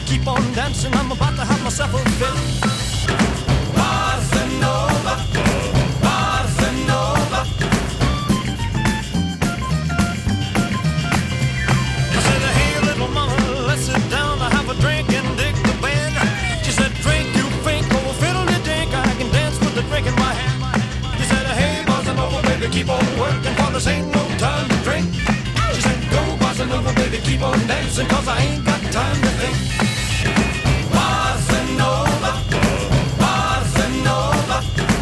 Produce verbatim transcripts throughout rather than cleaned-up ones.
baby, keep on dancing. I'm about to have myself a fit. Bossa Nova, Bossa Nova. I said, hey, little mama, let's sit down and have a drink and dig the band. She said, drink, you think, oh, fiddle the dink, I can dance with the drink in my hand. She said, hey, Bossa Nova, baby, keep on working, for this ain't no time to drink. She said, go, Bossa Nova, baby, keep on dancing, cause I ain't got time to think. Bossa Nova, Bossa Nova.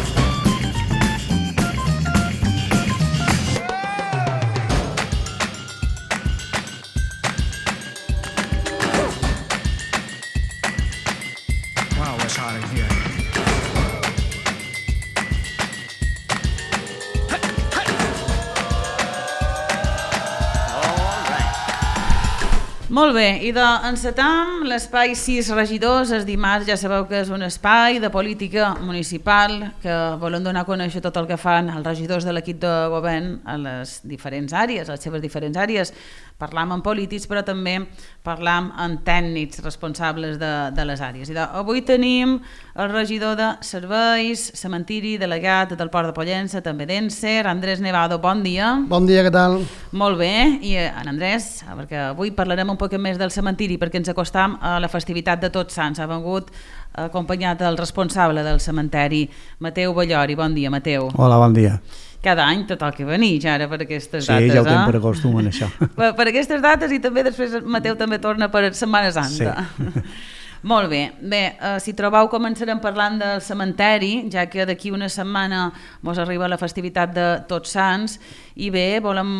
Wow, it's hot in here. Molt bé, i de encetam l'espai sis regidors. Els dimarts ja sabeu que és un espai de política municipal que volen donar a conèixer tot el que fan els regidors de l'equip de govern a les diferents àrees, a les seves diferents àrees. Parlam amb polítics, però també parlam amb tècnics responsables de, de les àrees. I de, avui tenim el regidor de Serveis, Cementiri, delegat del Port de Pollença, també d'Encer, Andrés Nevado. Bon dia. Bon dia, què tal? Molt bé, i en Andrés, perquè avui parlarem un poc més del cementiri, perquè ens acostam a la festivitat de Tots Sants. Ha vengut acompanyat del responsable del cementeri, Mateu Ballori. Bon dia, Mateu. Hola, bon dia. Cada any tot el que venir, ja ara per aquestes sí, dates. Sí, ja ho eh? tenc per acostum en això. Per, per aquestes dates, i també després Mateu també torna per Setmana Santa. Sí. Molt bé. Bé, eh, si trobeu començarem parlant del cementeri, ja que d'aquí una setmana mos arriba la festivitat de Tots Sants, i bé, volem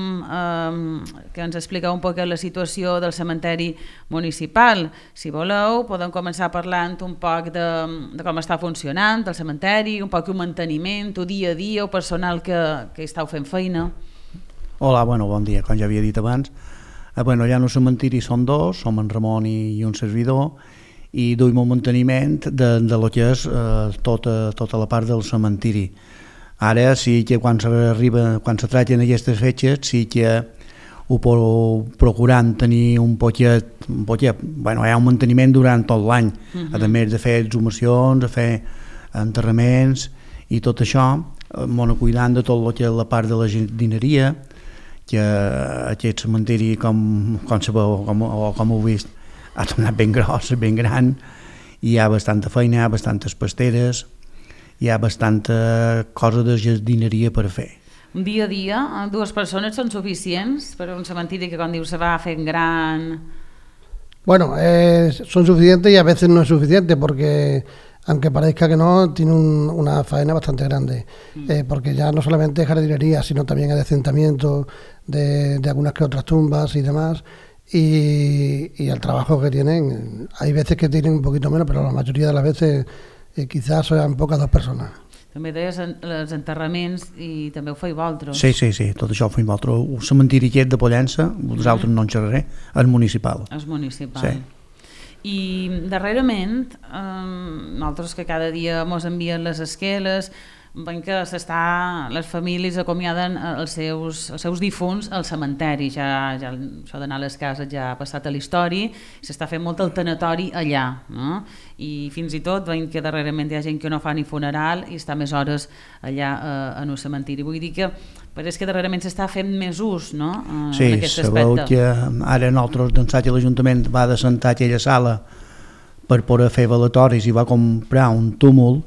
eh, que ens expliqueu un poc la situació del cementeri municipal. Si voleu, podem començar parlant un poc de, de com està funcionant el cementeri, un poc el manteniment, el dia a dia, el personal que, que estàu fent feina. Hola, bueno, bon dia, com ja havia dit abans. Eh, bueno, allà en el cementiri són dos, som en Ramon i, i un servidor, i duim el manteniment de, de lo que és eh, tota, tota la part del cementiri. Ara sí que quan s'arriba, quan se tracten aquestes fetges, sí que ho procurant tenir un poquet, un poquet, bueno, hi ha un manteniment durant tot l'any, uh-huh. A més de fer exhumacions, de fer enterraments i tot això, m'ho cuidant de tot el que és la part de la jardineria, que aquest cementiri, com, com sabeu, com, o com heu vist, ha tornat ben gros, ben gran, i hi ha bastanta feina, hi ha bastantes pasteres, hi ha bastanta cosa de jardineria per fer. Un dia a dia, dues persones són suficients per un cementiri que, com dius, se va fent gran? Bueno, eh, son suficientes y a veces no es suficiente porque, aunque parezca que no, tiene un, una faena bastante grande, mm. eh, porque ya no solamente es jardinería, sino también adecentamiento de, de algunas que otras tumbas y demás. Y, y el trabajo que tienen, hay veces que tienen un poquito menos, però la majoria de les veces eh, quizás sean poques dos persones. També deies els enterraments i també ho feu vosaltres. Sí, sí, sí, tot això ho fem vosaltres. El cementiri aquest de Pollença, vosaltres mm. no en xerraré, és municipal. És municipal. Sí. I darrerament, eh, nosaltres que cada dia mos envien les esqueles, veiem que s'està, les famílies acomiaden els seus, els seus difunts al cementeri, ja, ja això d'anar a les cases ja ha passat a la història, s'està fent molt el tanatori allà, no? I fins i tot veiem que darrerament hi ha gent que no fa ni funeral i està més hores allà eh, en un cementiri. Vull dir que pareix que darrerament s'està fent més ús, no? Eh, sí, en aquest sabeu aspecte. Que ara nosaltres d'ençat a l'Ajuntament va descentar aquella sala per poder fer velatoris i va comprar un túmul.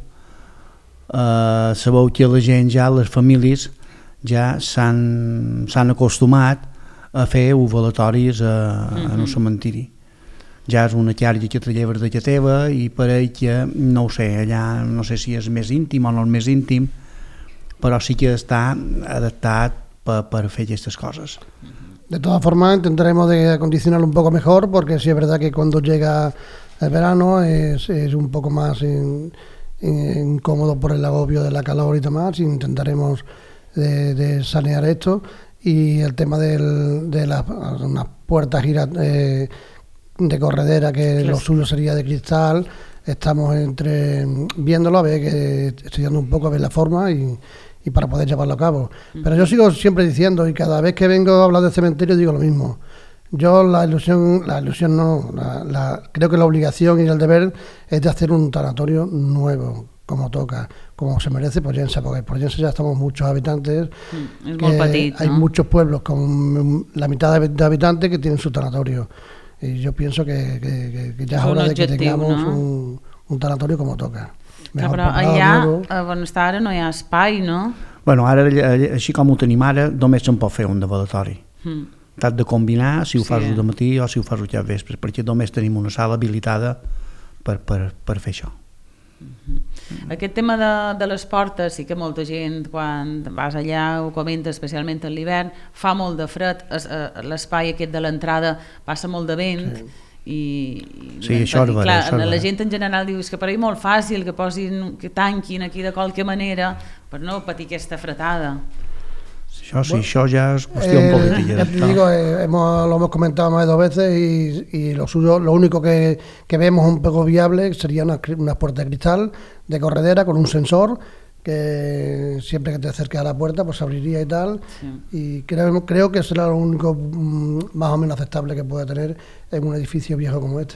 Uh, sabeu que la gent ja, les famílies ja s'han s'han acostumat a fer ovalatoris a, mm-hmm. en un cementiri. Ja és una xarxa que te lleves de la teva i pareix que, no ho sé, allà no sé si és més íntim o no és més íntim, però sí que està adaptat per, per fer aquestes cosas. De todas formas, intentaremos de acondicionarlo un poco mejor, porque sí es verdad que cuando llega el verano es, es un poco más in, in, incómodo por el agobio de la calor y demás. Intentaremos de, de sanear esto, y el tema del, de las unas puertas gira, eh, de corredera, que claro, lo suyo sería de cristal. Estamos entre viéndolo, a ver, que estudiando un poco a ver la forma y, y para poder llevarlo a cabo. Uh-huh. Pero yo sigo siempre diciendo, y cada vez que vengo a hablar del cementerio digo lo mismo: Yo la ilusión, la ilusión no, la, la, creo que la obligación y el deber es de hacer un tanatorio nuevo, como toca, como se merece Pollensa, porque en Pollensa ya estamos muchos habitantes, Mm, és molt petit, hay no? muchos pueblos con la mitad de, de habitantes que tienen su tanatorio, y yo pienso que, que, que ya es És un hora de que objectiu, tengamos no? un, un tanatorio como toca. Clar, Mejor però preparado, allà, nuevo. on està ara, no hi ha espai, no? Bueno, ara, allà- així com ho tenim ara, només se'n pot fer un de velatori. Mm. T'has de combinar si ho Sí. fas de matí o si ho fas al vespre, perquè només tenim una sala habilitada per, per, per fer això. Aquest tema de, de les portes, sí que molta gent quan vas allà ho comenta, especialment a l'hivern, fa molt de fred, es- eh, l'espai aquest de l'entrada passa molt de vent, sí. i, i Sí, això és i, vera, clar, això és la vera. gent en general diu "És que per ahir molt fàcil que posin, que tanquin aquí de qualque manera per no patir aquesta fretada". Això sí, això ja és qüestió Eh, política. ya te això. digo, eh, hemos, lo hemos comentado más de dos veces y, y lo suyo, lo único que, que vemos un poco viable sería una, cri- una puerta de cristal de corredera con un sensor que siempre que te acerques a la puerta pues se abriría y tal, Sí. y creo, creo que será lo único mm, más o menos aceptable que pueda tener en un edificio viejo como este.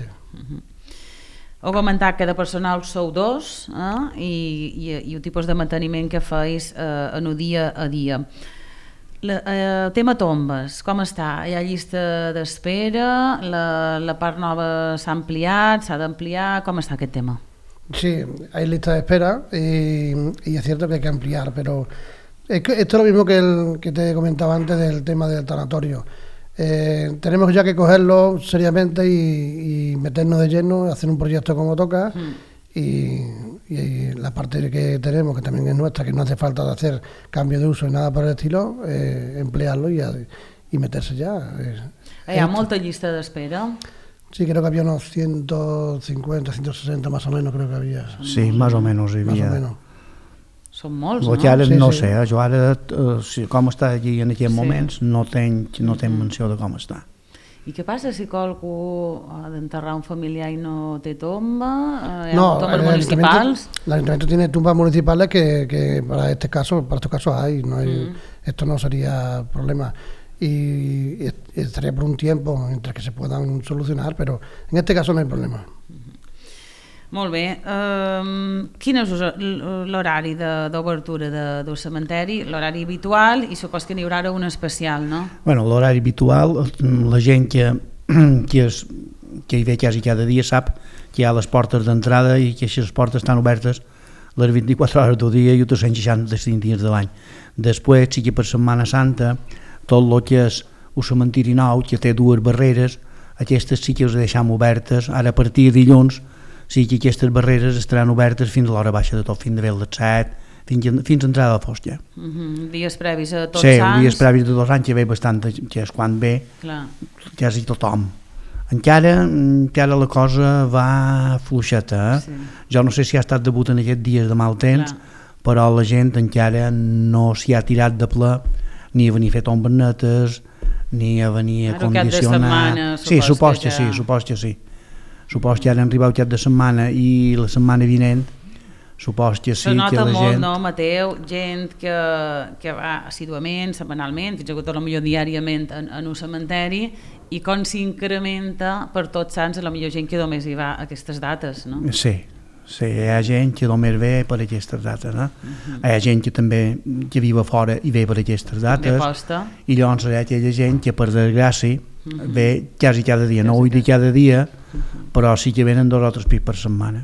Heu comentat que de personal sou dos, eh? I, i, i el tipus de manteniment que feis eh, en el dia a dia. La, eh, tema tombes, com està? Hi ha llista d'espera? La, la part nova s'ha ampliat? S'ha d'ampliar? Com està aquest tema? Sí, hay lista de espera y, y es cierto que hay que ampliar, pero es que esto es lo mismo que, el, que te comentaba antes del tema del tanatorio. Eh, tenemos ya que cogerlo seriamente y, y meternos de lleno, hacer un proyecto como toca Mm. y, y la parte que tenemos, que también es nuestra, que no hace falta de hacer cambio de uso y nada por el estilo, eh, emplearlo y, a- y meterse ya. Eh, Hi ha esto- molta llista d'espera? Sí, creo que había unos ciento cincuenta, ciento sesenta más o menos, creo que había. Sí, més o menys hi Más o havia. menos. Són molts, Jo no? ara Sí, no sí. sé, eh? jo ara, eh, si, com està allí en aquests Sí. moments, no tenc, no tenc menció de com està. I què passa si qualcú ha d'enterrar un familiar i no té tomba? Eh, Hi ha No, tombes el municipals? ayuntamiento, el ayuntamiento tiene tumbas municipales que, que para este caso, para estos casos hay, no hay, esto no sería problema. Y, y estaría por un tiempo mientras que se puedan solucionar, pero en este caso no hay problema. Molt bé. Um, quin és l'horari de- d'obertura de, del cementeri? L'horari habitual i supos que n'hi haurà ara un especial, no? Bueno, l'horari habitual, la gent que, que, és, que hi ve quasi cada dia sap que hi ha les portes d'entrada i que aquestes portes estan obertes les vint-i-quatre hores del dia i els tres cents seixanta-cinc dies de l'any. Després, sí que per Setmana Santa, tot el que és el cementiri nou, que té dues barreres, aquestes sí que us deixam obertes, ara a partir de dilluns, sí que aquestes barreres estaran obertes fins a l'hora baixa de tot, fins de les set, fins, a- fins a entrada de fosca. Uh -huh. Dies previs a tots Sí, els sants? dies previs de dos anys que ve bastant, que és quan ve Clar. quasi tothom. Encara, encara la cosa va fluixeta, eh? Sí. Jo no sé si ha estat debut en aquests dies de mal temps, Clar. però la gent encara no s'hi ha tirat de ple ni a venir a fer tombes netes, ni a venir a Ara, cap de condicionar... setmana, sí, supos supos que que ja- sí, supos que sí. Supos que ara han arribat cap de setmana i la setmana vinent supos que sí Se que nota la molt, gent... no, Mateu? Gent que, que va assiduament, setmanalment, fins i tot potser diàriament en, en un cementeri, i com s'incrementa per tots sants la millor gent que només hi va a aquestes dates, no? Sí, sí, hi ha gent que només ve per aquestes dates, eh? Hi ha gent que també que viu a fora i ve per aquestes Bé dates, posta. i llavors hi ha aquella gent que per desgràcia ve quasi cada dia, no vull dir cada dia, però sí que venen dos o tres pits per setmana.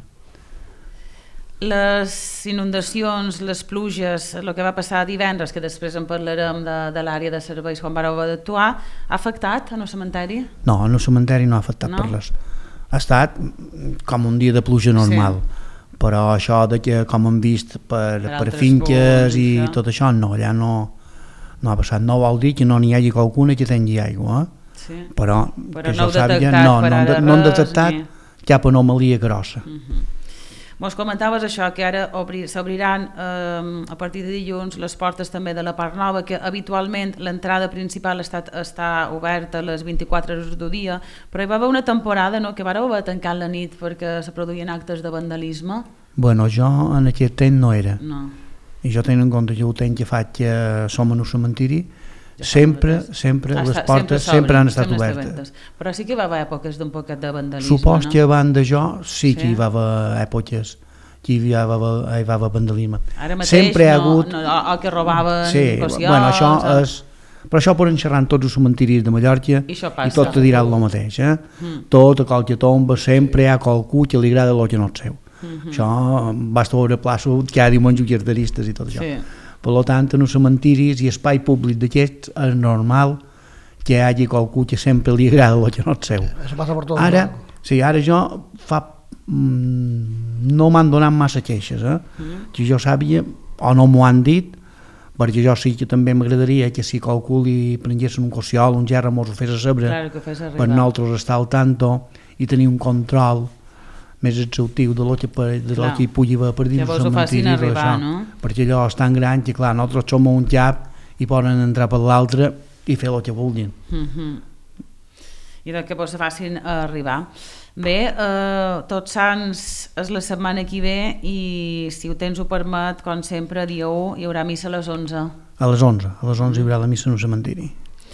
Les inundacions, les pluges, el que va passar divendres, que després en parlarem de, de l'àrea de serveis quan vareu haver d'actuar, ha afectat en el cementeri? No, en el cementeri no ha afectat No? per res. Ha estat com un dia de pluja normal, sí. Però això de que, com hem vist, per, Per per, altres finques punts, i això. tot això, no, allà no, no ha passat. No vol dir que no n'hi hagi qualcuna que tingui aigua, eh? Sí. Però, Però que no jo heu sàpiga, detectat no, per no, han de- ara no han res, detectat ni- cap anomalia grossa. Mos comentaves això, que ara obri- s'obriran eh, a partir de dilluns les portes també de la part nova, que habitualment l'entrada principal està, està oberta a les vint-i-quatre hores del dia, però hi va haver una temporada, no?, que vareu haver tancat la nit perquè se produïen actes de vandalisme. Bueno, jo en aquest temps no era. No. I jo tenint en compte que el temps que faig que som en un cementiri, sempre, sempre, les portes sempre, sempre han estat sempre obertes. Però sí que hi va haver èpoques d'un poquet de vandalisme, Supos no? que abans d'això sí, sí que hi Sí. va haver èpoques que hi va haver, hi va haver vandalisme. Ara mateix Sempre hi ha no, hagut... no, o que robaven sí, cossiols... bueno, això o... és... Però això poden xerrar en tots els cementiris de Mallorca I això i passa. tot te diran el mateix. Eh? Mm. Tot a qualque tomba sempre hi ha qualcú que li agrada el que no és seu. Mm-hmm. Això basta veure plaça cada diumenge carteristes i tot això. Sí. Per tant, en els cementiris i espai públic d'aquests és normal que hi hagi qualcú que sempre li agrada el que no és seu. Eso pasa por todo. Ara, sí, ara jo fa... Mm, no m'han donat massa queixes, eh? Mm. Que jo sàpiga, o no m'ho han dit, perquè jo sí que també m'agradaria que si qualcú li prengués un cossiol, un gerra, mos ho fes a saber, Claro, que fes arribar. per nosaltres estar al tanto i tenir un control més exhaustiu de lo que, per, de lo Clar. que hi pugui haver per dins Llavors el ho facin cementiri, arribar, això. no? Perquè allò és tan gran que, clar, nosaltres som un cap i poden entrar per l'altre i fer el que vulguin. Mm-hmm. I del que vos facin arribar. Bé, eh, Tots Sants és la setmana que ve i, si ho tens ho permet, com sempre, dia u hi haurà missa a les onze. A les onze, a les onze hi haurà la missa en el cementiri.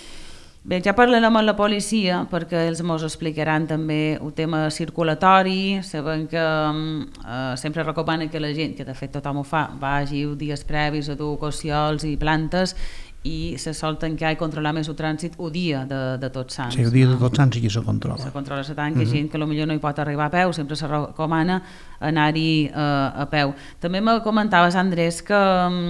Bé, ja parlarem amb la policia perquè ells ens explicaran també el tema circulatori. Sabem que eh, sempre recomana que la gent, que de fet tothom ho fa, vagi dies previs a dur cossiols i plantes i se sol tancar i controlar més el trànsit el dia de, de Tots Sants. Sí, el dia de Tots Sants sí que se controla. Se controla la tanca, mm-hmm. gent que potser no hi pot arribar a peu, sempre se recomana anar-hi eh, a peu. També me comentaves, Andrés, que,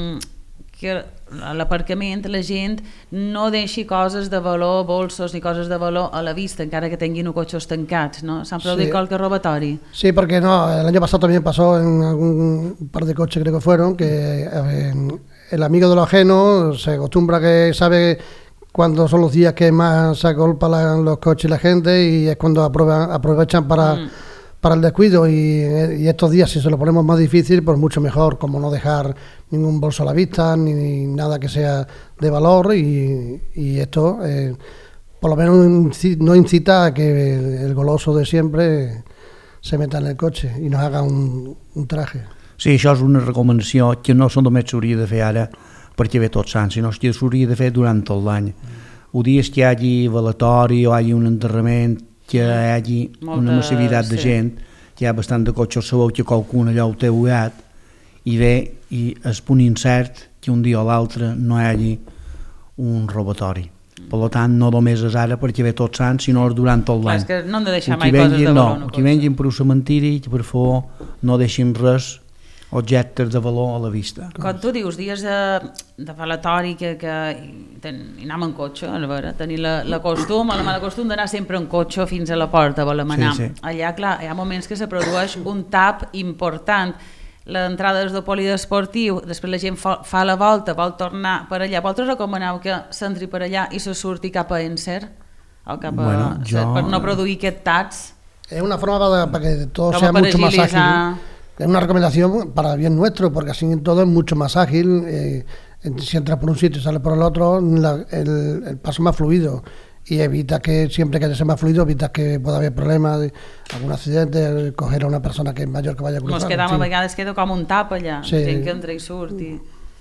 que a l'aparcament la gent no deixi coses de valor, bolsos ni coses de valor a la vista, encara que tinguin cotxes tancats, ¿no? S'han produït Sí. qualque robatori. Sí, porque no, el año pasado también pasó en algún par de coches, creo que fueron, que eh, el amigo de lo ajeno se acostumbra que sabe cuándo son los días que más se agolpan los coches y la gente y es cuando aprueban, aprovechan para, mm. para el descuido y, y estos días si se lo ponemos más difícil, pues mucho mejor, como no dejar ningún bolso a la vista ni, ni nada que sea de valor y, y esto eh, por lo menos no incita a que el goloso de siempre se meta en el coche y nos haga un, un traje. Sí, això és una recomanació que no només s'hauria de fer ara perquè ve Tots Sants, sinó que s'hauria de fer durant tot l'any. O dies que hi hagi velatori o hi hagi un enterrament, que hi hagi Molta, una massivitat de sí. gent, que hi ha bastant de cotxes, sabeu que qualcun allà ho té buiat, i ve i és punt incert que un dia o l'altre no hi hagi un robatori. Per tant, no només és ara perquè ve Tots Sants, sinó durant tot l'any. És que no hem de deixar mai coses de valor. No, que vengin per un cementiri, que per favor no deixin res objectes de valor a la vista. Com tu dius, dies de, de velatori que, que ten, hi anem en cotxe, a veure, tenir la, la costum, el mal costum d'anar sempre en cotxe fins a la porta, volem anar. Sí, sí. Allà, clar, hi ha moments que se produeix un tap important. L'entrada és del polidesportiu, després la gent fa, fa la volta, vol tornar per allà. Vosaltres recomaneu que s'entri per allà i se surti cap a Encer? O cap a, bueno, jo... per no produir aquest tats? Es una forma para, para que todo Como sea para mucho más agilizar. ágil. Es una recomendación para bien nuestro, porque así todo es mucho más ágil. Eh, si entras por un sitio y sales por el otro, la, el, el paso más fluido. Y evita que siempre que haya más fluido, evitas que pueda haber problemas, de algún accidente, coger a una persona que es mayor que vaya a cruzar. Ens quedam, sí. a vegades queda com un tap allà, Sí. gent que entra i surt. I...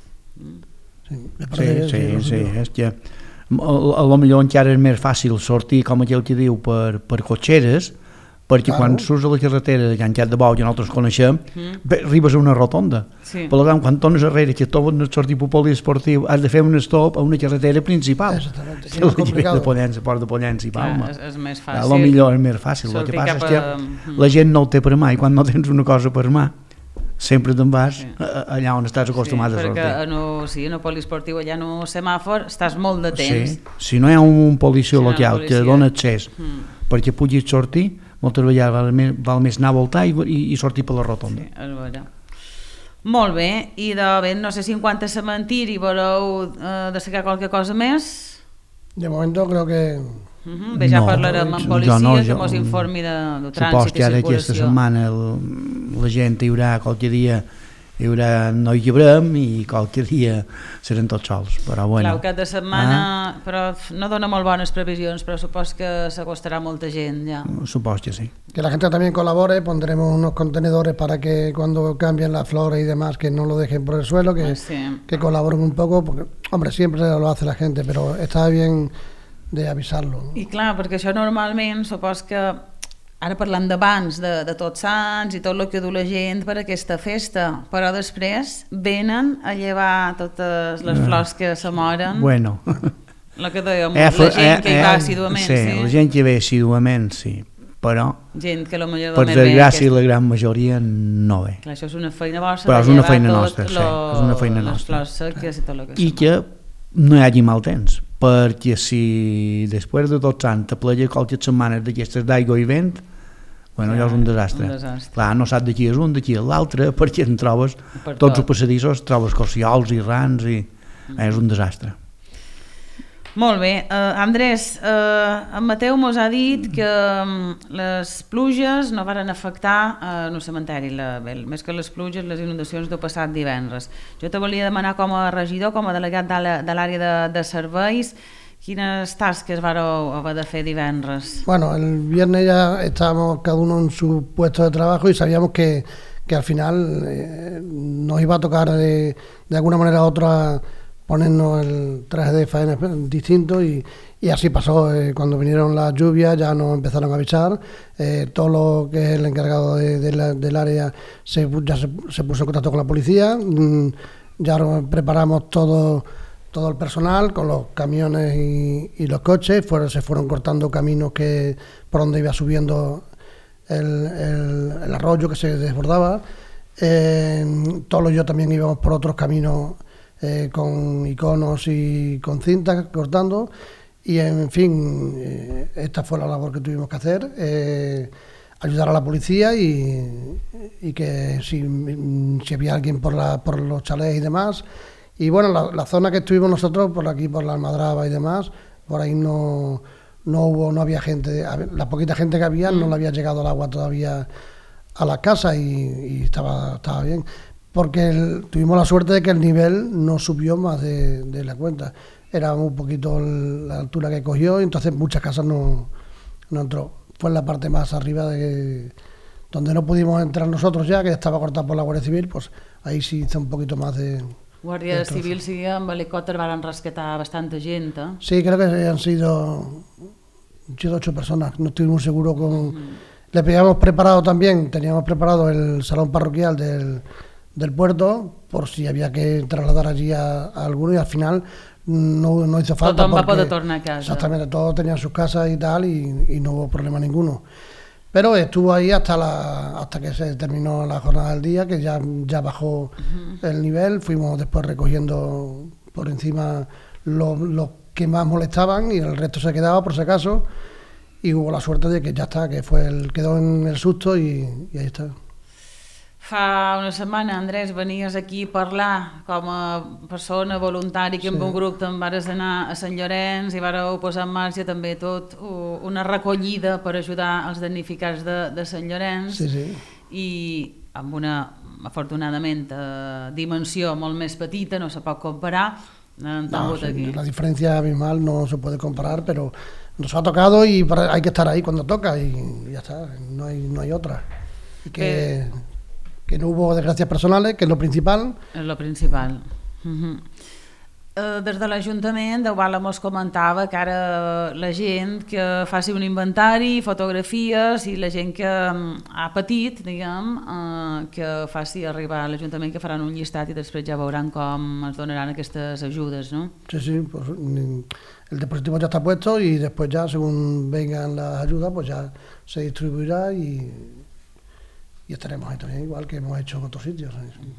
Sí, me Sí, parece, sí, no sé sí, yo. és que a, a lo millor encara és més fàcil sortir, com aquell que diu, per, per cotxeres, perquè Claro. quan surts a la carretera de Can Cat de Bou, que nosaltres coneixem, Mm. bé, arribes a una rotonda. Sí. Per tant, quan tornes arrere, que tot no sortir per poliesportiu, has de fer un stop a una carretera principal. Exactamente, sí, Que la es que ve de complicado. Pollença, Port de Pollença i Palma. Clar, és, és més A fàcil. lo millor és més fàcil. El que Sortir passa cap és que a- la gent no ho té per mà, i quan no tens una cosa per mà, sempre te'n vas Sí. a- allà on estàs acostumat sí, a sortir. perquè no, sí, en el poliesportiu allà en un semàfor estàs molt de temps. Sí. Si no hi ha un policia Si no hi ha local policia. que dona accés Mm. perquè puguis sortir, moltes vegades val més, val més anar a voltar i, i, i sortir per la rotonda. Sí, és vera. Molt bé, i de ben no sé si en quant a cementiri voleu eh, destacar qualque cosa més? De momento creo que... Uh -huh. Bé, ja No, parlarem amb jo policia, no, que jo- mos informi de, de Supos trànsit que i ara aquesta circulació. setmana el, la gent hi haurà qualque dia hi haurà, no hi llebrem i qualque dia serem tots sols, però bueno. Clar, cap de setmana, ah? però no dona molt bones previsions, però supos que s'acostarà molta gent ja. Supos que sí. Que la gente también colabore, pondremos unos contenedores para que cuando cambien las flores y demás, que no lo dejen por el suelo, que, ah, sí. que colaboren un poco, porque, hombre, siempre lo hace la gente, pero está bien de avisarlo. ¿no? I clar, perquè això normalment supos que ara parlant d'abans, de, de Tots Sants i tot el que du la gent per aquesta festa, però després venen a llevar totes les flors que se moren. Bueno. El que dèiem, eh, la gent eh, que hi eh, va assiduament, sí. sí. La gent que hi va assiduament, sí, però gent que potser per més desgràcia aquesta... la gran majoria no ve. Clar, això és una feina vostra, però és una feina tot nostra, lo, sí, és una feina les nostra. flors seques i tot el que I que no hi hagi mal temps, perquè si després de Tots Sants te plega qualques setmanes d'aquestes d'aigua i vent, bueno, allò és un desastre. un desastre. Clar, no saps d'aquí és un, d'aquí és l'altre, perquè en trobes Per tots tot. els passadissos, trobes corciols i rans i mm. és un desastre. Molt bé. Uh, Andrés, uh, en Mateu mos ha dit que um, les pluges no varen afectar uh, en el cementeri, la, bé, més que les pluges, les inundacions del passat divendres. Jo te volia demanar com a regidor, com a delegat de l'àrea de, de serveis, quines tasques vareu haver de fer divendres? Bueno, el viernes ya estábamos cada uno en su puesto de trabajo y sabíamos que, que al final eh, nos iba a tocar de, de alguna manera u otra ponernos el traje de faena distinto y, y así pasó. Eh, cuando vinieron las lluvias ya nos empezaron a avisar, eh, todo lo que es el encargado de, de la, del área se, ya se, se puso en contacto con la policía, mm, ya preparamos todo, todo el personal con los camiones y, y los coches, fueron, se fueron cortando caminos que por donde iba subiendo el, el, el arroyo que se desbordaba, eh, todos yo también íbamos por otros caminos Eh, con iconos y con cintas cortando y en fin, eh, esta fue la labor que tuvimos que hacer, eh, ayudar a la policía y, y que si, si había alguien por, la, por los chalés y demás, y bueno, la, la zona que estuvimos nosotros, por aquí por la Almadraba y demás, por ahí no, no hubo, no había gente, la poquita gente que había no le había llegado el agua todavía a las casas y, y estaba, estaba bien. Porque el, tuvimos la suerte de que el nivel no subió más de, de la cuenta. Era un poquito el, la altura que cogió y entonces muchas casas no, no entró. Fue en la parte más arriba de que, donde no pudimos entrar nosotros ya, que estaba cortada por la Guardia Civil, pues ahí sí hizo un poquito más de... Guàrdia Civil sí, amb helicòpter van rescatar bastanta gent, eh? Sí, creo que han sido sido ocho personas, no estoy muy seguro con... Mm. Le habíamos preparado también, teníamos preparado el salón parroquial del... del puerto, por si había que trasladar allí a, a alguno y al final no, no hizo falta. Tothom porque, va poder tornar a casa. Exactamente, todos tenían sus casas y tal y, y no hubo problema ninguno. Pero estuvo ahí hasta la hasta que se terminó la jornada del día, que ya, ya bajó uh-huh. el nivel, fuimos después recogiendo por encima los lo que más molestaban y el resto se quedaba por si acaso y hubo la suerte de que ya está, que fue el quedó en el susto y, y ahí está. Fa una setmana, Andrés, venies aquí a parlar com a persona voluntària que amb sí. un grup te'n vares anar a Sant Llorenç i vareu posar en marxa també tot una recollida per ajudar els damnificats de, de Sant Llorenç sí, sí. i amb una, afortunadament, eh, dimensió molt més petita, no se pot comparar, han no, sí, aquí. La diferencia abismal no se puede comparar, pero nos ha tocado y hay que estar ahí cuando toca y ya está, no hay, no hay otra. Y que... Eh. que no hubo desgracias personales, que és lo principal. És lo principal. Uh-huh. Uh, des de l'Ajuntament, Eubala mos comentava que ara la gent que faci un inventari, fotografies i la gent que um, ha patit, diguem, uh, que faci arribar a l'Ajuntament, que faran un llistat i després ja veuran com es donaran aquestes ajudes, ¿no? Sí, sí, pues el dispositivo ya está puesto y después ya, según vengan las ayudas, pues ya se distribuirá y... i estaremos ahí también, igual que hemos hecho en otros sitios.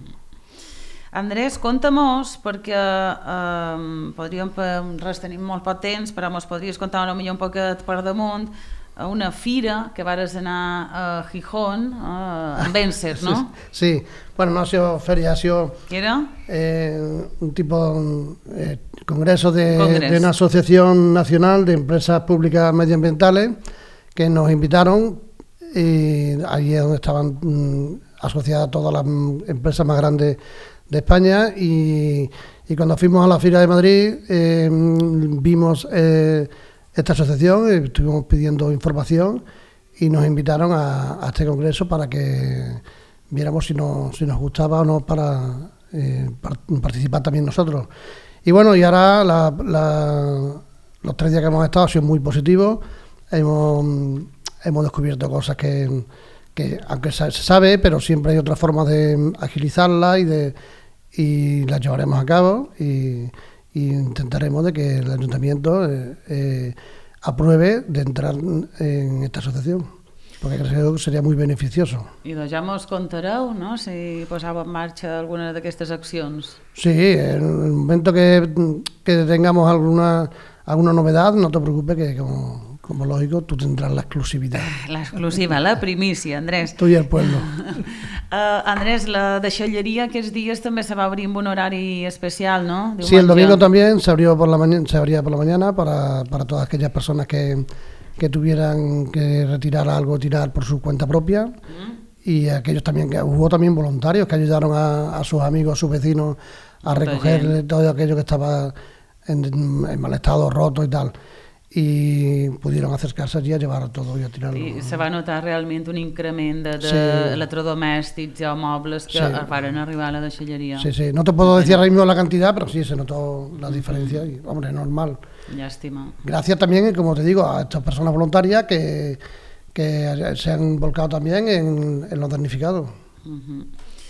Andrés, conta-mos, perquè eh, podríem, res, tenim molt poc temps, però mos podries contar una millor un poquet per damunt, a una fira que vares anar a Gijón, eh, en Vencer, ¿no? Sí, sí, bueno, no ha sido feria, ha sido ¿Qué era? Eh, un tipo eh, congreso de, de una asociación nacional de empresas públicas medioambientales que nos invitaron. Y allí es donde estaban mmm, asociada a todas las empresas más grandes de España, y, y cuando fuimos a la Feria de Madrid eh, vimos eh, esta asociación, eh, estuvimos pidiendo información y nos invitaron a, a este congreso para que viéramos si nos, si nos gustaba o no para, eh, para participar también nosotros. Y bueno, y ahora la, la, los tres días que hemos estado han sido muy positivos. Hemos, hemos descubierto cosas que, que aunque se sabe, pero siempre hay otras formas de agilizarlas y de y las llevaremos a cabo, y, y intentaremos de que el ayuntamiento eh, eh, apruebe de entrar en esta asociación, porque creo que seria molt beneficioso. I doncs ja mos contareu, no?, si posava en marxa alguna d'aquestes accions. Sí, en el momento que, que tengamos alguna, alguna novedad, no te preocupes que como, como lógico tú tendrás la exclusividad. L'exclusiva, la primícia, Andrés. Tu i el pueblo. Uh, Andrés, la deixalleria aquests dies també se va abrir amb un horari especial, ¿no? Sí, el domingo también se abrió por la mañana, se abría por la mañana para, para todas aquellas personas que, que tuvieran que retirar algo, tirar por su cuenta propia, mm. y aquellos también, que hubo también voluntarios que ayudaron a, a sus amigos, a sus vecinos a recoger todo aquello que estaba en, en mal estado, roto y tal. I pudieron acercarse allí a llevar todo y a tirarlo. I se va notar realment un increment de, de sí. electrodomèstics o mobles que sí. van arribar a la deixalleria. Sí, sí, no te puedo decir ahora mismo la cantidad, pero sí se notó la diferencia y, hombre, normal. Llàstima. Gracias también, como te digo, a estas personas voluntarias que, que se han volcado también en, en los damnificados. Uh-huh.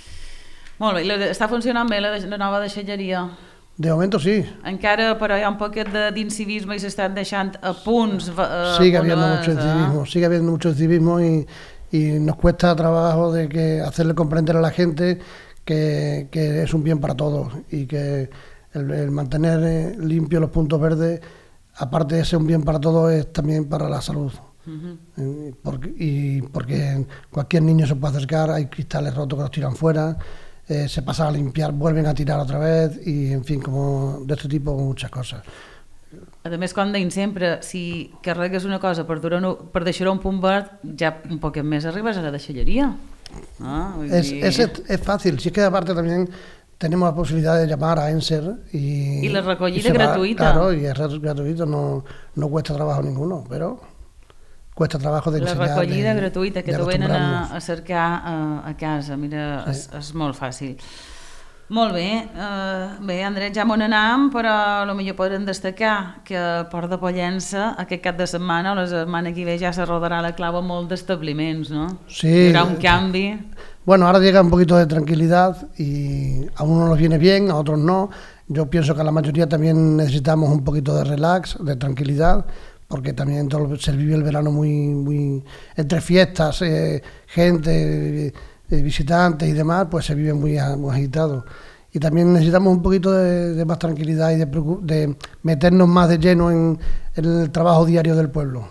Molt bé, està funcionant bé la, la nova deixalleria? De momento sí. Encara, però hi ha un poquet d'incivisme i s'estan deixant a punts. Eh, sigue habiendo mucho incivismo, eh? sigue habiendo mucho incivismo y, y nos cuesta trabajo de que hacerle comprender a la gente que, que es un bien para todos y que el, el mantener limpios los puntos verdes, aparte de ser un bien para todos, es también para la salud. Uh-huh. porque, y porque cualquier niño se puede acercar, hay cristales rotos que los tiran fuera. Eh, se pasan a limpiar, vuelven a tirar otra vez y, en fin, como de este tipo, muchas cosas. A més, com deim sempre, si carregues una cosa per, per deixar-ho un punt verd, ja un poquet més arribes a la deixalleria. Ah, es, es, es fácil, si es que aparte también tenemos la posibilidad de llamar a Enser y... Y la recogida y gratuita. Va, claro, y es gratuito, no, no cuesta trabajo ninguno, pero... cuesta trabajo de ensenyar... La recollida de, gratuïta, que t'ho venen a, a cercar a, a casa, mira, sí. és, és molt fàcil. Molt bé, uh, bé, Andrés, ja m'on anàvem, però potser podem destacar que el Port de Pollença aquest cap de setmana o la setmana que ve ja se rodarà la clau a molts d'establiments, ¿no? Sí. Hi haurà un canvi. Bueno, ahora llega un poquito de tranquilidad y a unos nos viene bien, a otros no. Yo pienso que a la mayoría también necesitamos un poquito de relax, de tranquilidad, porque también todo, se vive el verano muy, muy entre fiestas, eh, gente, eh, visitantes y demás, pues se vive muy, muy agitado. Y también necesitamos un poquito de, de más tranquilidad y de, de meternos más de lleno en, en el trabajo diario del pueblo.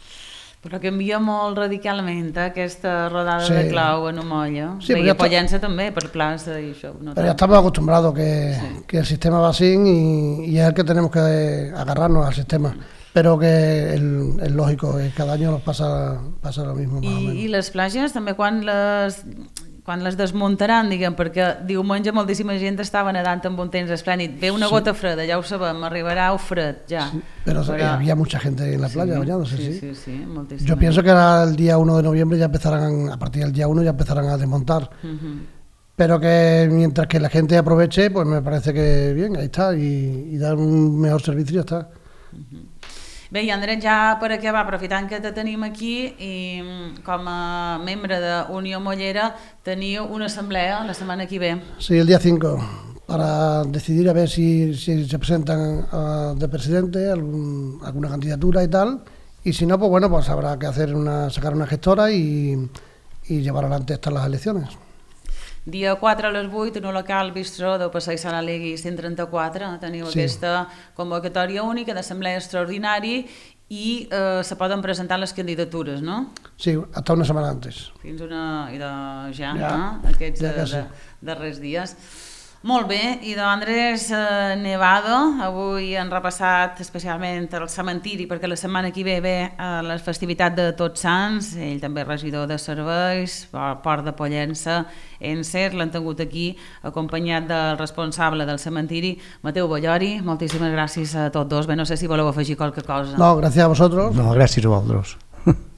Però canvia molt radicalment eh, aquesta rodada sí. de clau en Umolla. Sí, i a Pollença també, per plaça i això. No pero ya estamos acostumbrados que, sí. que el sistema va así y, y es el que tenemos que agarrarnos al sistema. Pero que el, es lógico, que cada año nos pasa, pasa lo mismo. Más I, o menos. I les platges també quan les, quan les desmuntaran, diguem, perquè diumenge moltíssima gent estava nedant amb un temps esplèndid. Ve una sí. gota freda, ja ho sabem, arribarà el fred, ja. Sí, pero, pero había mucha gente en la playa sí, bañándose, sí. Sí, sí, sí, moltíssima. Yo pienso que ahora el día uno de noviembre ya empezarán, a partir del día uno ya empezarán a desmontar. Uh-huh. Pero que mientras que la gente aproveche, pues me parece que bien, ahí está, y, y dar un mejor servicio ya está. Uh-huh. Bé, i Andrés, ja per acabar, aprofitant que te tenim aquí i com a membre de Unió Mollera teniu una assemblea la setmana que ve. Sí, el día cinco, para decidir a ver si, si se presentan uh, de presidente algún, alguna candidatura y tal, y si no, pues bueno, pues habrá que hacer una, sacar una gestora y, y llevar adelante estas las elecciones. Dia quatre a les vuit, en un local bistró del Passeig Sant Alegui cent trenta-quatre, teniu sí. aquesta convocatòria única d'assemblea extraordinari i eh, se poden presentar les candidatures, no? Sí, hasta una setmana antes. Fins una... i de ja, ja no? Aquests ja de, de, darrers dies. Molt bé, i don Andrés eh, Nevado, avui han repassat especialment el cementiri perquè la setmana que ve ve a la festivitat de Tots Sants, ell també regidor de serveis, Port de Pollença, Encer, l'han tingut aquí acompanyat del responsable del cementiri, Mateu Ballori. Moltíssimes gràcies a tots dos. Bé, no sé si voleu afegir qualque cosa. No, gràcies a vosaltres. No, gràcies a vosaltres.